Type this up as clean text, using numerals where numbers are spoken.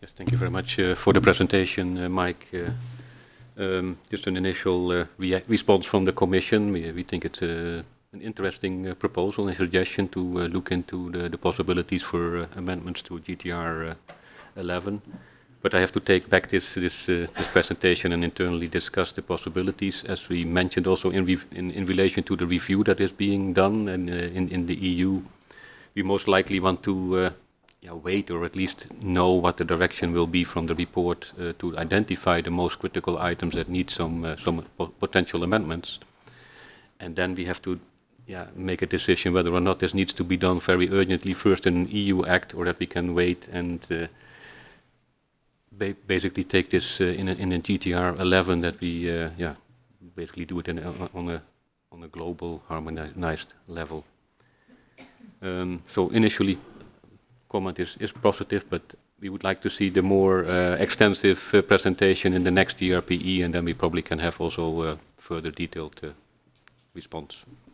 Yes, thank you very much for the presentation, Mike. Just an initial response from the Commission. We think it's an interesting proposal and suggestion to look into the possibilities for amendments to GTR 11. But I have to take back this presentation and internally discuss the possibilities, as we mentioned also in relation to the review that is being done and in the EU. We most likely want to wait, or at least know what the direction will be from the report to identify the most critical items that need some potential amendments. And then we have to make a decision whether or not this needs to be done very urgently, first in an EU act, or that we can wait and basically take this in a GTR 11, that we basically do it on a global harmonized level. So initially, comment is positive, but we would like to see the more extensive presentation in the next ERPE, and then we probably can have also further detailed response.